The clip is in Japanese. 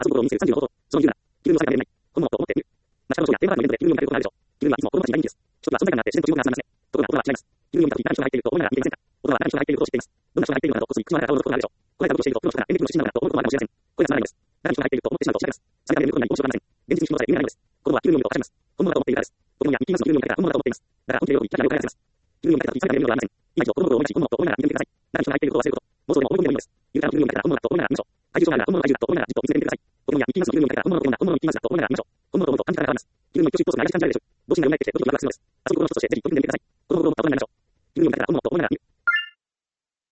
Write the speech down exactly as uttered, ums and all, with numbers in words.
遊ぶことを見せるさんじゅうのこと、その理由なら、気分の差が見られない。本物と思っている。街角の人や電話のイベントで気分を見かけることがあるでしょう。気分はいつも子供たちに大人気です。人とは存在感があって自然と融合が進みますね。ところが大人は違います。気分を見たとき何人が入っていると思いながら見ていませんか。大人は何人が入っていることを知っています。どんな人が入っているのかと、こっそり口の中から顔を覗くことがあるでしょう。これら動きをしていると、プロの人から演劇の出身なのかと思うこともあるかもしれません。これがつまらないのです。何人が入っていると思ってしまうと違います。それから見ることに面白くありません。現実に引き戻され意味がないのです。子供は気分を見るとわかります。本物だと思っているからです。子供やミッキーマウスの気分を見かけたら本物だと思っています。だから本気で喜び、キラキラを返せます。気分を見かけたとき、それから見るのではありません。今一度子供のことを思い出し、本物と思いながら見てみてください。何人が入っていることを忘れること。妄想でも思い込みでもいいのです。ゆるキャラの気分を見かけたら本物だと思いながら見ましょう。体重症があるが本物の体重だと思いながらじっと見つめてみてください。子供やミッキーマウスの気分を見かけたら本物の子供だ、本物のミッキーマウスだと思いながら見ましょう。本物と思うと感じ方が変わります。気分の一致コースが同じ感じられる。どうしようもないってきて、どうしようもなくなるのです。